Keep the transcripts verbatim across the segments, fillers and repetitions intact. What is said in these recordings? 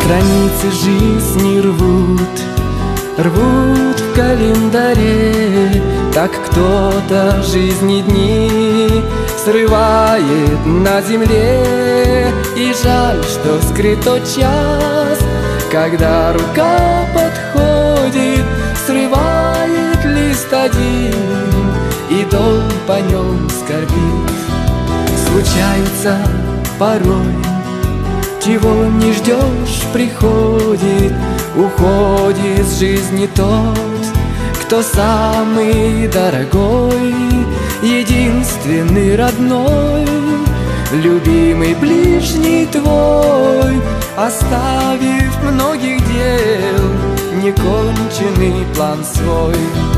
Страницы жизни рвут, рвут в календаре. Так кто-то жизни дни срывает на земле. И жаль, что скрыт тот час, когда рука подходит, срывает лист один, и долг по нем скорбит. Случается порой, чего не ждешь, приходит, уходит с жизни тот, кто самый дорогой, единственный родной, любимый ближний твой, оставив многих дел неконченный план свой.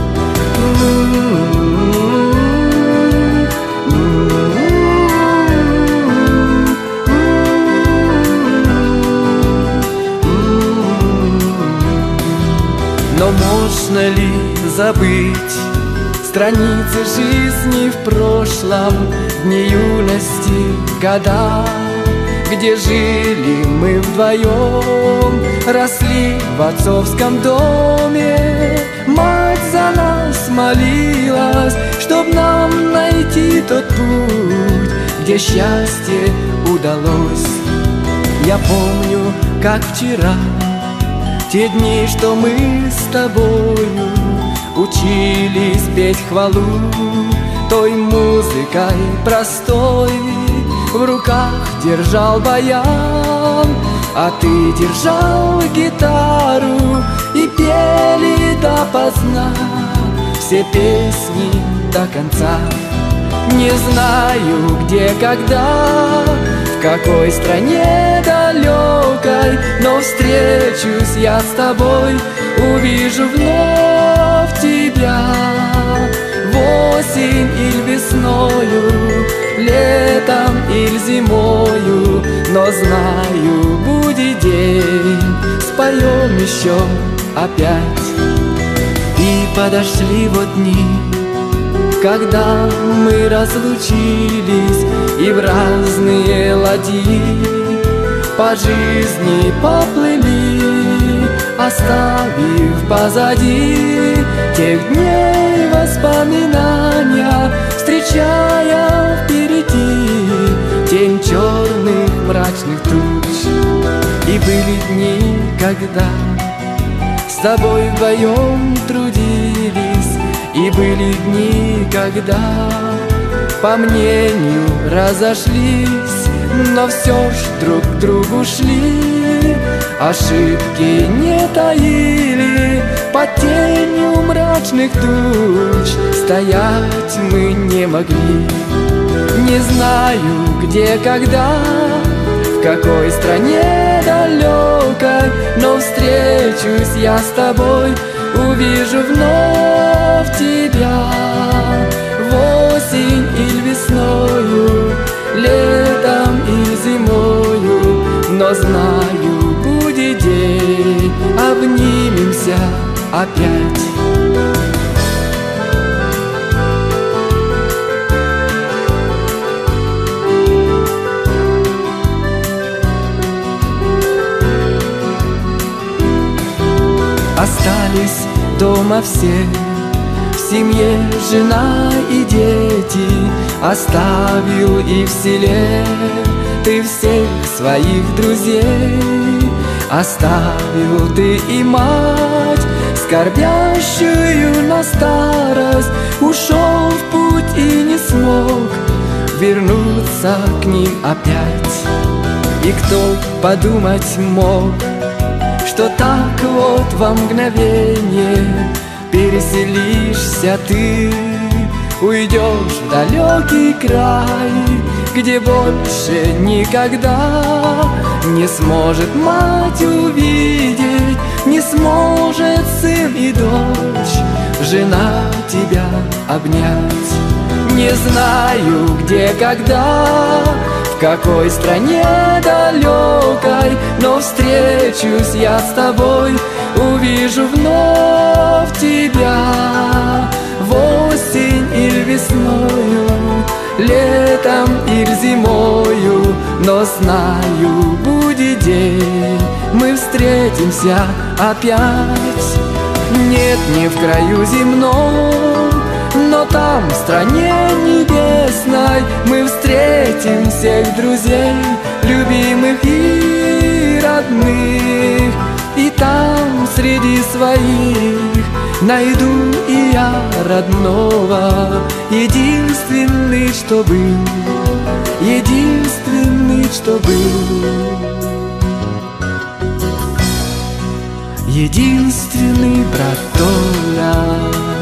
Но можно ли забыть страницы жизни в прошлом, дни юности, года, где жили мы вдвоем, росли в отцовском доме? Мать за нас молилась, чтоб нам найти тот путь, где счастье удалось. Я помню, как вчера, те дни, что мы с тобою учились петь хвалу той музыкой простой. В руках держал баян, а ты держал гитару, и пели допоздна все песни до конца. Не знаю, где, когда, в какой стране далекой, но встречусь я с тобой, увижу вновь тебя. В осень или весною, летом или зимою, но знаю, будет день, споем еще опять. И подошли вот дни, когда мы разлучились и в разные ладьи по жизни поплыли, оставив позади тех дней воспоминания, встречая впереди тень черных мрачных туч. И были дни, когда с тобой вдвоем трудились, и были дни, когда по мнению разошлись, но все ж друг к другу шли, ошибки не таили, под тенью мрачных туч стоять мы не могли. Не знаю, где, когда, в какой стране далекой, но встречусь я с тобой, увижу вновь тебя. В осень или весною, летом и зимою, но знаю, будет день, обнимемся опять. Остались дома все, в семье жена и дети, оставил и в селе ты всех своих друзей. Оставил ты и мать, скорбящую на старость, ушел в путь и не смог вернуться к ним опять. И кто подумать мог, что так вот во мгновение переселишься ты, уйдешь в далекий край, где больше никогда не сможет мать увидеть, не сможет сын и дочь, жена тебя обнять. Не знаю, где, когда, в какой стране далекой, но встречусь я с тобой, увижу вновь тебя. В осень или весною, летом или зимою, но знаю, будет день, мы встретимся опять. Нет, не в краю земном, но там, в стране небесной, мы встретим всех друзей, любимых и родных. И там среди своих найду и я родного, единственный, что был, единственный, что был, единственный брат Толя.